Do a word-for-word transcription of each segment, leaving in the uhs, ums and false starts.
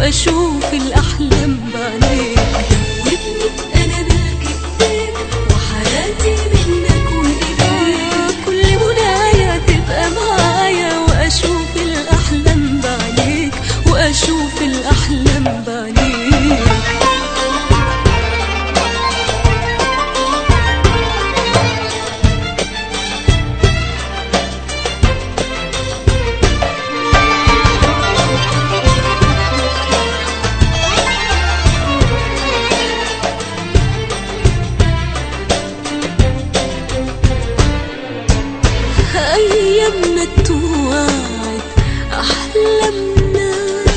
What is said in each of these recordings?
واشوف الاحلام بعينيك. دوبني انا ملك ايديك وحياتي منك وايديك، كل منايا تبقى معايا واشوف الاحلام بعينيك واشوف الاحلام بعينيك. أيامنا توعد أحلامنا،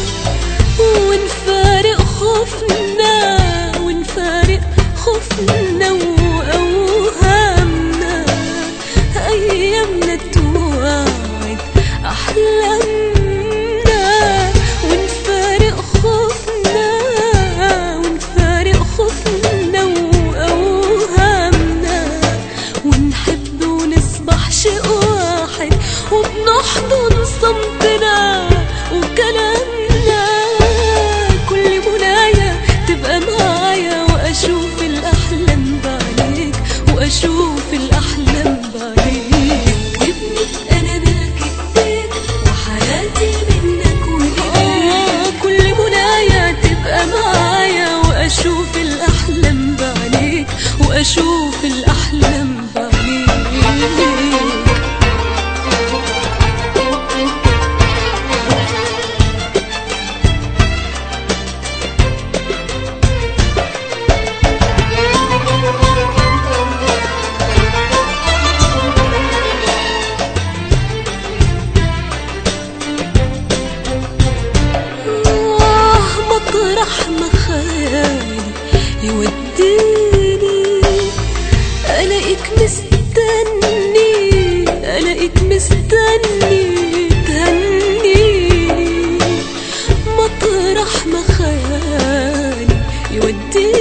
ونفارق خوفنا ونفارق خوفنا وأوهامنا. أيامنا توعد أحلامنا، ونفارق خوفنا ونفارق خوفنا وأوهامنا، ونحب ونصبح شيء واحد وبنحضن صمتنا وكلامنا. كل منايا تبقى معايا واشوف الاحلام بعينيك واشوف الاحلام بعينيك. دوبني انا ملك ايديك وحياتي منك وايديك، كل منايا تبقى معايا واشوف الاحلام بعينيك واشوف الاحلام بعينيك. مطرح ما خيالي يوديني ألاقيك مستني، ألاقيك مستني تهنيني. مطرح ما خيالي يوديني